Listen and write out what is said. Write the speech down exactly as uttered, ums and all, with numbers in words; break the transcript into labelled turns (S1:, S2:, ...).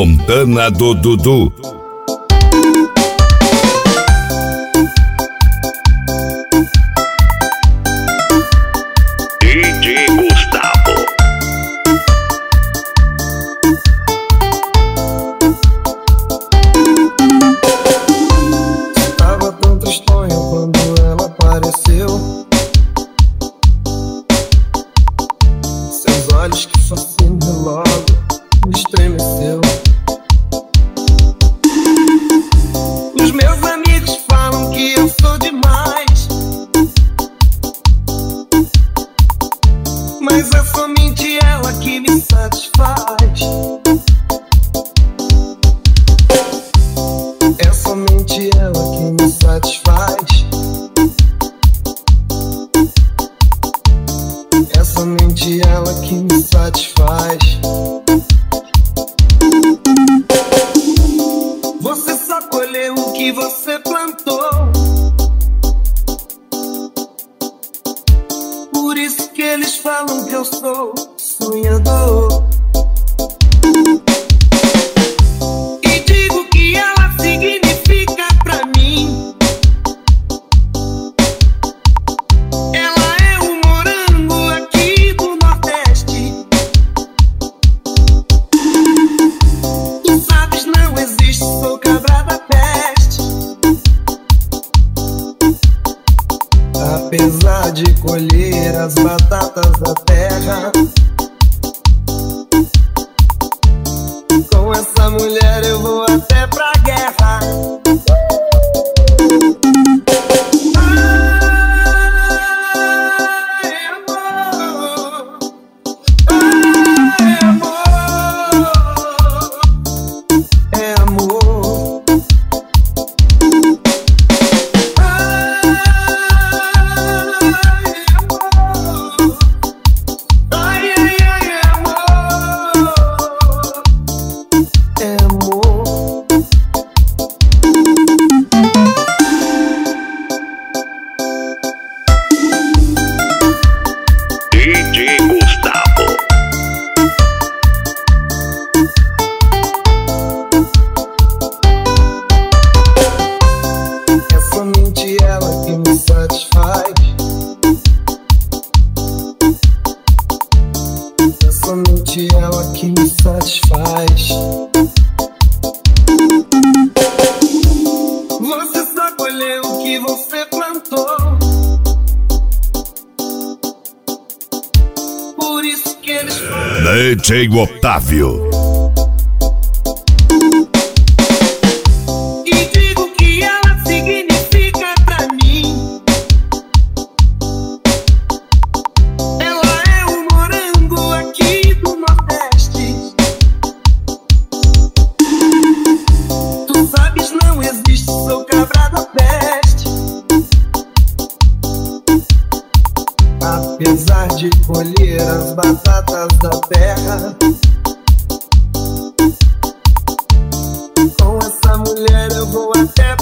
S1: Montana do Dudu. D J Gustavo.
S2: Tava tão tristonho quando ela apareceu. Seus olhos que fascinam logo me estremeceu. Os meus amigos falam que eu sou demais, mas é somente ela que me satisfaz. É somente ela que me satisfaz. É somente ela que me satisfaz. Você só colheu o que você plantou. Por isso que eles falam que eu sou sonhador. E digo que ela significa pra mim. Ela é um morango aqui do Nordeste. Tu sabes, não existe, sou cabra da peste. Apesar de colher as batatas da terra, com essa mulher eu vou até pra guerra. Ai, amor. Ai, amor. É amor. Ai, amor. Ai, ai, ai, amor. É amor.
S1: D J Gustavo.
S2: É somente ela que me satisfaz. É somente ela que me satisfaz. Você só colheu o que você plantou. Por isso que eles falam.
S1: D J Otávio.
S2: E digo que ela significa pra mim. Ela é um morango aqui do Nordeste. Tu sabes, não existe, sou cabra da peste. Apesar de colher as batatas da terra, com essa mulher eu vou até